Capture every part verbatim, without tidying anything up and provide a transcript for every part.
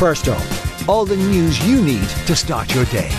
First up, all the news you need to start your day.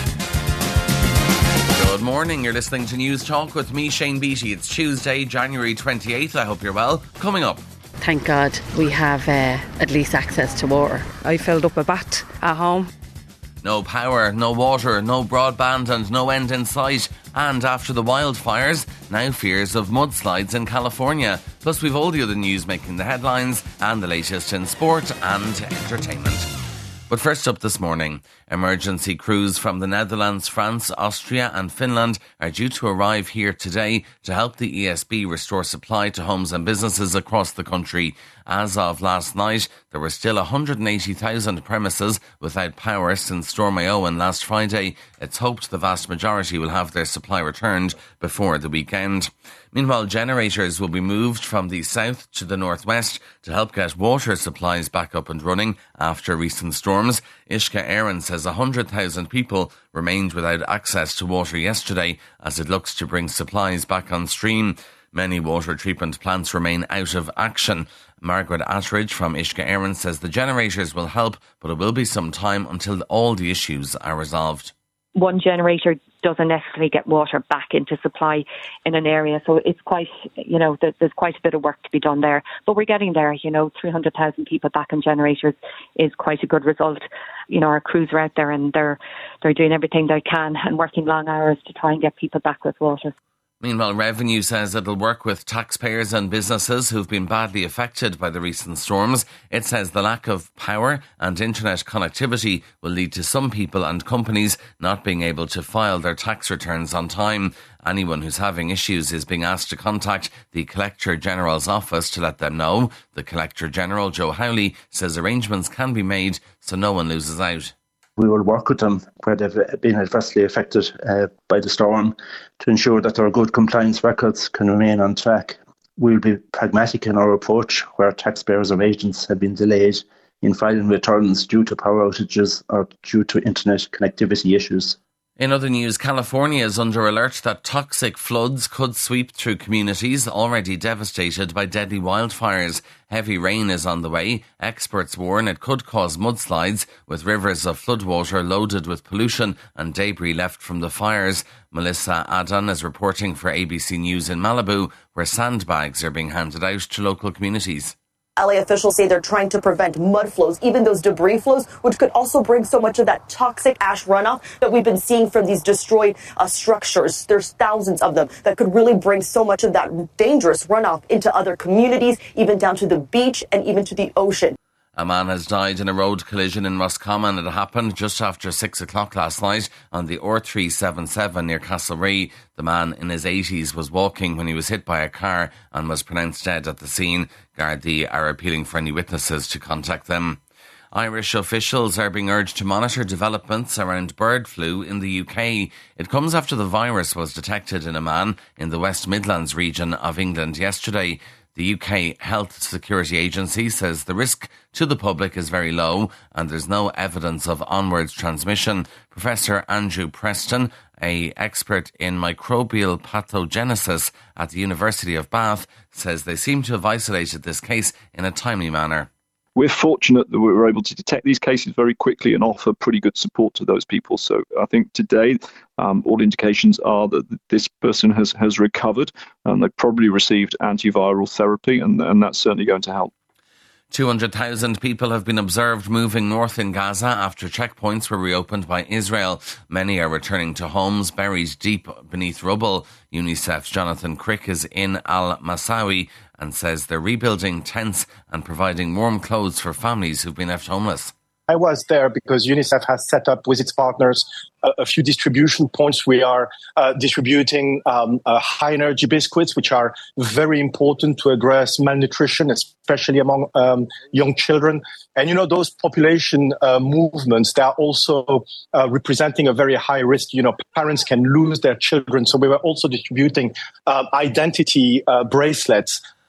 Good morning, you're listening to News Talk with me, Shane Beattie. It's Tuesday, January twenty-eighth. I hope you're well. Coming up. Thank God we have uh, at least access to water. I filled up a bath at home. No power, no water, no broadband and no end in sight. And after the wildfires, now fears of mudslides in California. Plus we've all the other news making the headlines and the latest in sport and entertainment. But first up this morning, emergency crews from the Netherlands, France, Austria and Finland are due to arrive here today to help the E S B restore supply to homes and businesses across the country. As of last night, there were still one hundred eighty thousand premises without power since Storm Éowyn last Friday. It's hoped the vast majority will have their supply returned before the weekend. Meanwhile, generators will be moved from the south to the northwest to help get water supplies back up and running after recent storms. Uisce Éireann says one hundred thousand people remained without access to water yesterday as it looks to bring supplies back on stream. Many water treatment plants remain out of action. Margaret Attridge from Uisce Éireann says the generators will help, but it will be some time until all the issues are resolved. One generator doesn't necessarily get water back into supply in an area. So it's quite, you know, there's quite a bit of work to be done there. But we're getting there, you know, three hundred thousand people back on generators is quite a good result. You know, our crews are out there and they're they're doing everything they can and working long hours to try and get people back with water. Meanwhile, Revenue says it'll work with taxpayers and businesses who've been badly affected by the recent storms. It says the lack of power and internet connectivity will lead to some people and companies not being able to file their tax returns on time. Anyone who's having issues is being asked to contact the Collector General's office to let them know. The Collector General, Joe Howley, says arrangements can be made so no one loses out. We will work with them where they've been adversely affected uh, by the storm to ensure that their good compliance records can remain on track. We'll be pragmatic in our approach where taxpayers or agents have been delayed in filing returns due to power outages or due to internet connectivity issues. In other news, California is under alert that toxic floods could sweep through communities already devastated by deadly wildfires. Heavy rain is on the way. Experts warn it could cause mudslides, with rivers of floodwater loaded with pollution and debris left from the fires. Melissa Adon is reporting for A B C News in Malibu, where sandbags are being handed out to local communities. L A officials say they're trying to prevent mud flows, even those debris flows, which could also bring so much of that toxic ash runoff that we've been seeing from these destroyed uh, structures. There's thousands of them that could really bring so much of that dangerous runoff into other communities, even down to the beach and even to the ocean. A man has died in a road collision in Roscommon. It happened just after six o'clock last night on the R three seventy-seven near Castlerea. The man in his eighties was walking when he was hit by a car and was pronounced dead at the scene. Gardaí are appealing for any witnesses to contact them. Irish officials are being urged to monitor developments around bird flu in the U K. It comes after the virus was detected in a man in the West Midlands region of England yesterday. The U K Health Security Agency says the risk to the public is very low and there's no evidence of onwards transmission. Professor Andrew Preston, an expert in microbial pathogenesis at the University of Bath, says they seem to have isolated this case in a timely manner. We're fortunate that we were able to detect these cases very quickly and offer pretty good support to those people. So I think today um, all indications are that this person has, has recovered and they've probably received antiviral therapy, and, and that's certainly going to help. two hundred thousand people have been observed moving north in Gaza after checkpoints were reopened by Israel. Many are returning to homes buried deep beneath rubble. UNICEF's Jonathan Crick is in Al-Masawi and says they're rebuilding tents and providing warm clothes for families who've been left homeless. I was there because UNICEF has set up with its partners a, a few distribution points. We are uh, distributing um, uh, high-energy biscuits, which are very important to address malnutrition, especially among um, young children. And, you know, those population uh, movements, they are also uh, representing a very high risk. You know, parents can lose their children. So we were also distributing uh, identity uh, bracelets.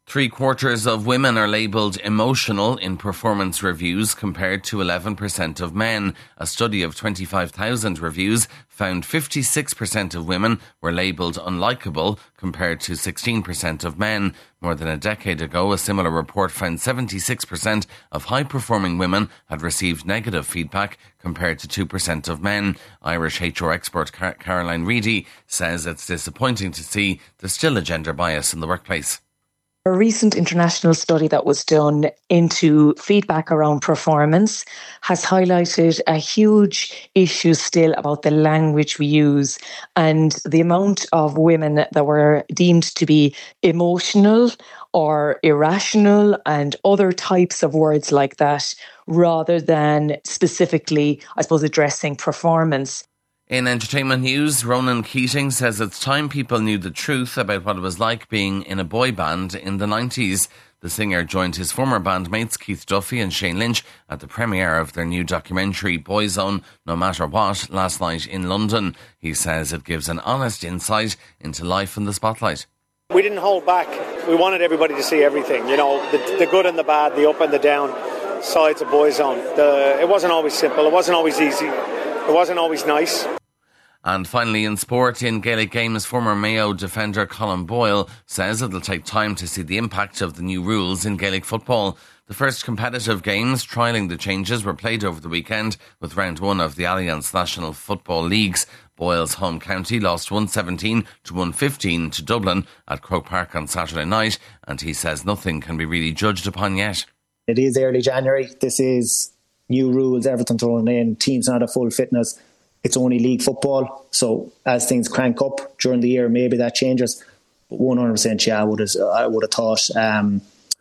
Three quarters of women are labelled emotional in performance reviews compared to eleven percent of men. A study of twenty-five thousand reviews found fifty-six percent of women were labelled unlikable compared to sixteen percent of men. More than a decade ago, a similar report found seventy-six percent of high-performing women had received negative feedback compared to two percent of men. Irish H R expert Car- Caroline Reedy says it's disappointing to see there's still a gender bias in the workplace. A recent international study that was done into feedback around performance has highlighted a huge issue still about the language we use and the amount of women that were deemed to be emotional or irrational and other types of words like that, rather than specifically, I suppose, addressing performance. In entertainment news, Ronan Keating says it's time people knew the truth about what it was like being in a boy band in the nineties. The singer joined his former bandmates Keith Duffy and Shane Lynch at the premiere of their new documentary Boyzone No Matter What last night in London. He says it gives an honest insight into life in the spotlight. We didn't hold back. We wanted everybody to see everything, you know, the, the good and the bad, the up and the down sides of Boyzone. The, it wasn't always simple, it wasn't always easy, it wasn't always nice. And finally, in sport, in Gaelic Games, former Mayo defender Colin Boyle says it'll take time to see the impact of the new rules in Gaelic football. The first competitive games trialling the changes were played over the weekend with round one of the Alliance National Football Leagues. Boyle's home county lost one seventeen to one fifteen to Dublin at Croke Park on Saturday night, and he says nothing can be really judged upon yet. It is early January. This is new rules, everything thrown in, teams not at full fitness. It's only league football, so as things crank up during the year, maybe that changes. But one hundred percent, yeah, I would have, I would have thought um,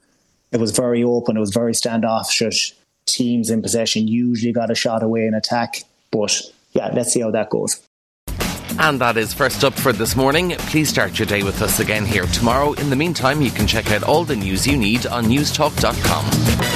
it was very open, it was very standoffish. Teams in possession usually got a shot away in attack. But yeah, let's see how that goes. And that is First Up for this morning. Please start your day with us again here tomorrow. In the meantime, you can check out all the news you need on newstalk dot com.